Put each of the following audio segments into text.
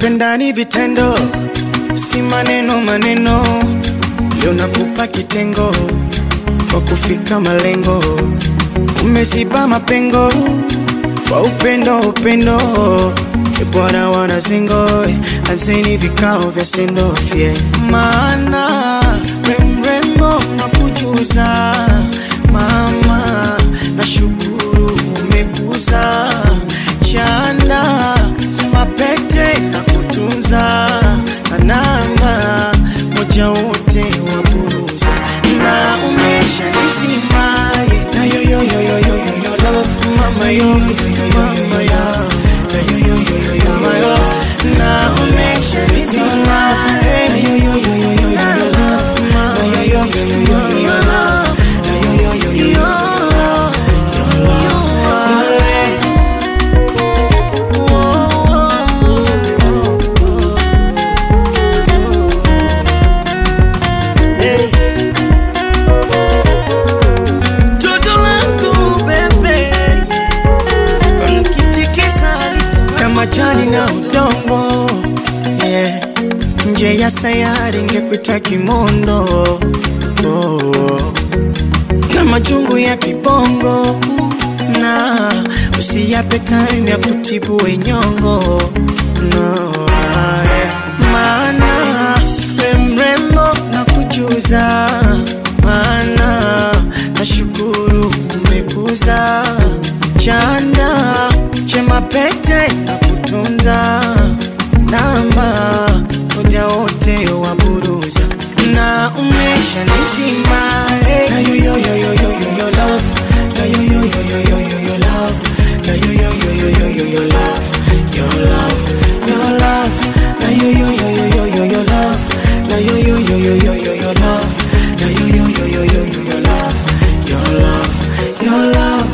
Kupenda ni vitendo, si maneno maneno. Leo nakupa kitengo kwa kufika malengo. Umeziba mapengo kwa upendo upendo. Bwana wana zingo, anzeni vikao vya sendo fye. Maana rembo na kujuza mama, na shukuru umekuza. Chanda mapete na kutunza, na namba moja wote waburuza. Na umesha nizima, na yo yo yo yo yo yo yo love mama yo mama yo, na yo yo yo yo yo mama yo. Na umesha nizima, na yo yo yo yo yo yo love mama yo yo yo yo yo love, na yo yo yo yo yo love. Majani na udongo, yeah. Nje ya sayari ngekuita kimondo, oh. Na majungu ya kibongo, na usiyape time ya kutibu wenyongo, no, yeah. Maana mrembo na kujuza, maana na shukuru umekuza. Chanda chema pete na kutunza, namba moja wote waburuza. Na umesha nizima, na yo yo yo yo yo yo yo love, na yo yo yo yo yo yo yo love, na yo yo yo yo yo yo yo love, your love, your love, na yo yo yo yo yo yo yo love, na yo yo yo yo yo yo yo love, na yo yo yo yo yo yo yo love, your love, your love.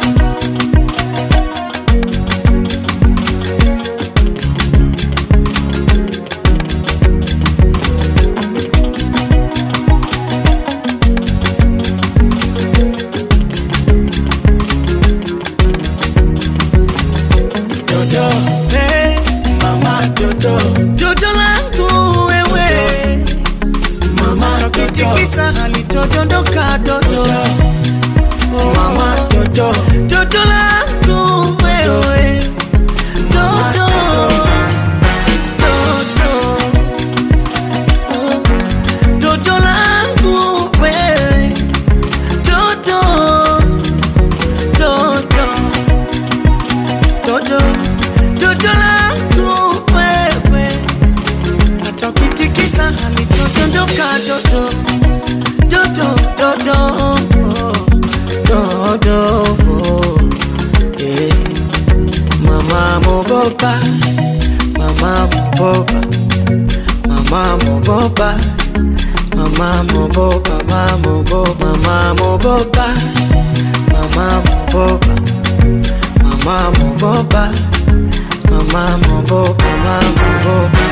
Jojo langu wewe mama, kitikisa halitodondoka dodo. Mama dodo, jojo langu wewe dodo, dodo, jojo langu wewe dodo, dodo, dodo, jojo langu wewe. Hata ukitikisa halitodondoka dodo, dodo, dodo, dodo, yeah. Mama mogopa, mama mogopa, mama mogopa, mama mogopa, mama mogopa, mama mogopa, mama mogopa, mama mogopa, mama mogopa, mama mogopa.